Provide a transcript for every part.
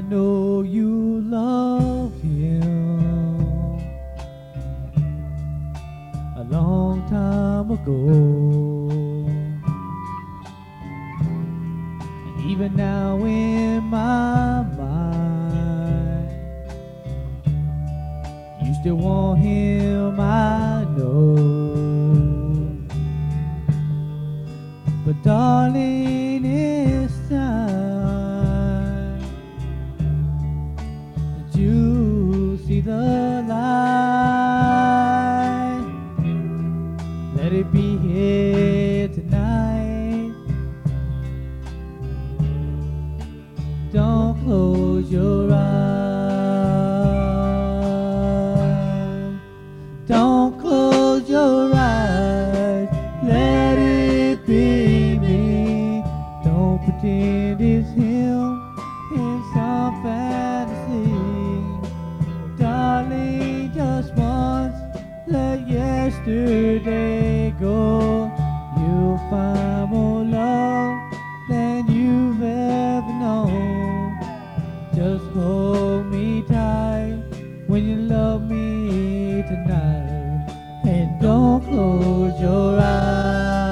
know you love him a long time ago. And even now in my mind, you still want him, I know. But darling, it's time that you see the light. Let it be here tonight. Don't close your eyes. Don't close your eyes. Let it be me. Don't pretend it's him in some fantasy. Darling, just once, let yesterday go. You'll find more love than you've ever known. Just hold me tight when you love me tonight, and don't close your eyes.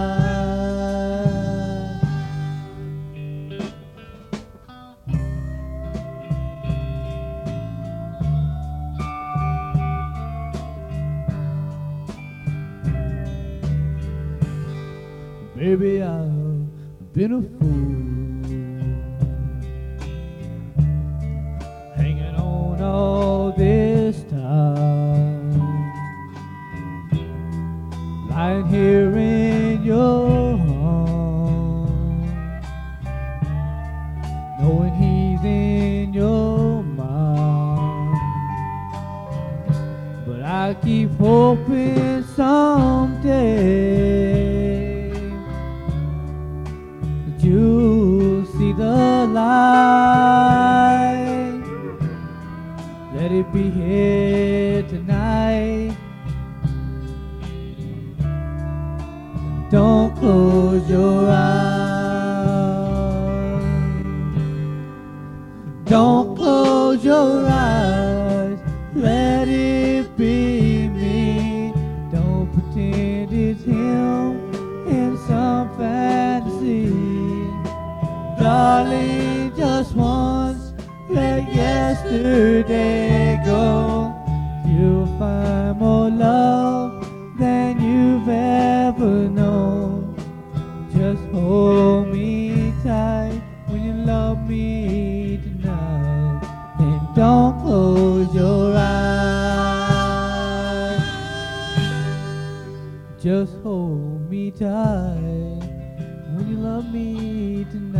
Baby, I've been a fool, hanging on all this time, lying here in your arms, knowing he's in your mind. But I keep hoping someday you'll see the light. Let it be here tonight. Don't close your eyes. Don't close your eyes. Let it be me. Don't pretend it's him in some fantasy. Darling, just once, let yesterday go. You'll find more love than you've ever known. Just hold me tight when you love me tonight, and don't close your eyes. Just hold me tight when you love me tonight.